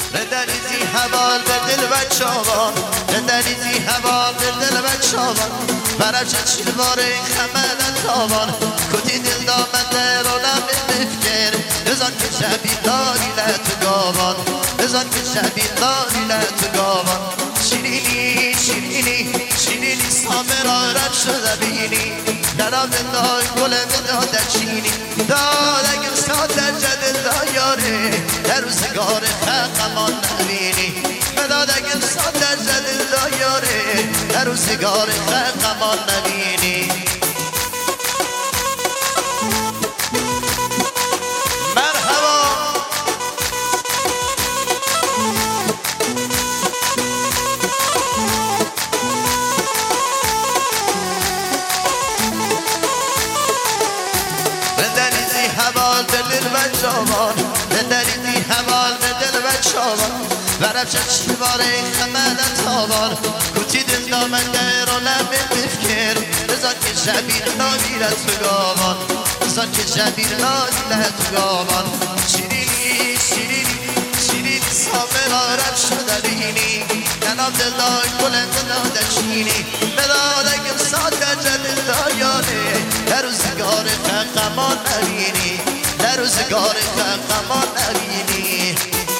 ردریزی حوال به دل و چاوان ردریزی حوال به دل و چاوان برش چلوار خمد تاوان کتی دل دامنده رو نمیفکر بزن که شبی داری لط گاوان بزن که شبی داری لط گاوان شیرینی شیرینی شیرینی سامرا رد شده بینی درام دای گل داده چینی دادگم ساده جدل دایاره در روزگار خقمان نبینی دادگم ساده جدل دایاره در روزگار خقمان نبینی ندریدی حوال به دل و چاوان ورفش چلوار خمد تاوان کتی دل دامنده رو نمیفکر بزن که شبیر نامیرت گاوان بزن که شبیر نامیرت گاوان شیرینی شیرینی شیرینی سامرا رفت شده بینی ننام دل دای گلند داده چینی بدادگم ساده جدل دایانه در روزگار خقمان نبینی در روزگار خقمان نبینی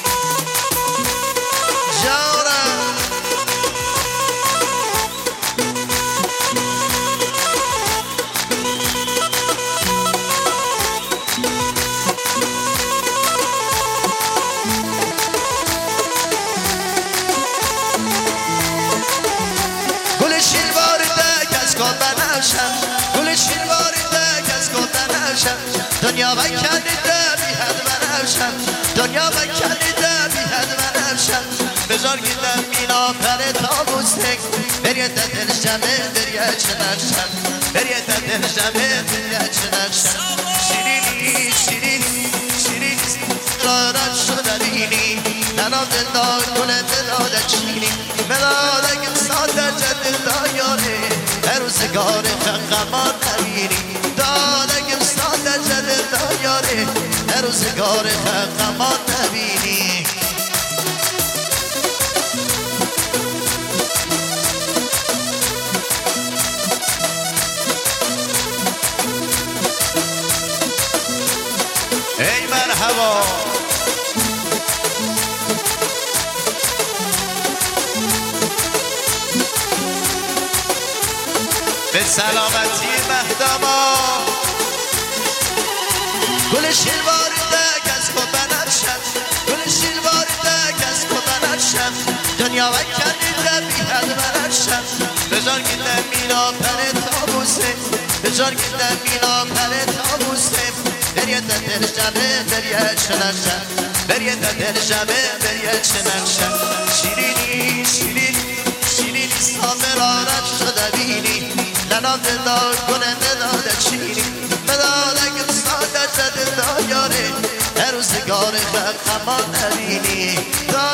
جانم گل شیروار ده کس کن بنفشم گل شیروار ده کس کن بنفشم دنیا بکنیده بی حد بنفشم دنیا بکنیده بی حد بنفشم بزار گیدم مینا پر تابوستک بریت دل شمه بریت چنرشم بریت دل شمه بریت چنرشم شیرینی شیرینی شیرینی رارت شده بینی ننام دل دار کنه دلاده چینی مدادگم ساده جدل دایاره در روزگار خقمان نبینی دادگم ساده جدل دایاره در روزگار خقمان نبینی ای مرحبا به سلامتی مهدما گل شلوار ده کس کو بنفشم گل شلوار ده کس کو بنفشم دنیا وکنیده بی حد بنفشم بزار گیدم مینا پر تابوسه بزار گیدم مینا پر تابوسه بریت دل شمه بریت چنرشم بریت دل شمه بریت چنرشم شیرینی شیرینی شیرینی سامرا رد شده بینی ننام دل دار کننده داده چینی مدادگم ساده جدل دایاره در روزگار خقمان نبینی